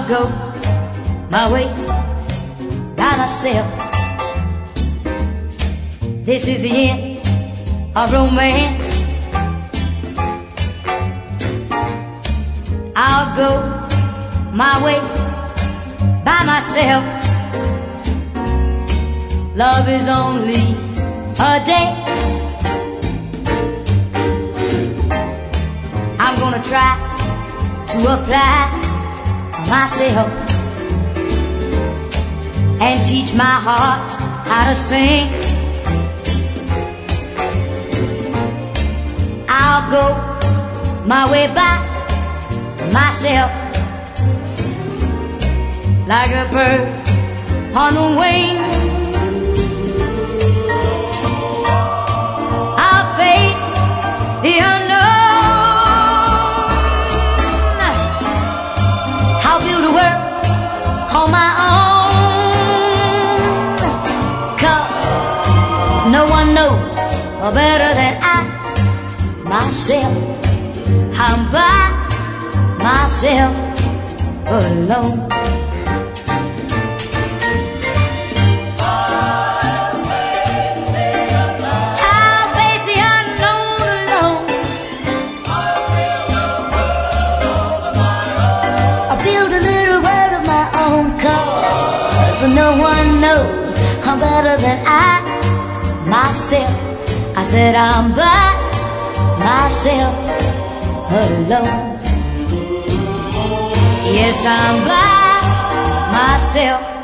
I'll go my way by myself. This is the end of romance. I'll go my way by myself. Love is only a dance. I'm gonna try to apply myself and teach my heart how to sing. I'll go my way by myself, like a bird on the wing. I'll face the unknown. I'll build a world on my own, 'cause no one knows better than I myself. I'm by myself alone. I'll face the unknown alone. I'll build a little world of my own, 'cause no one knows better than I myself. I said I'm by myself alone. Yes, I'm by myself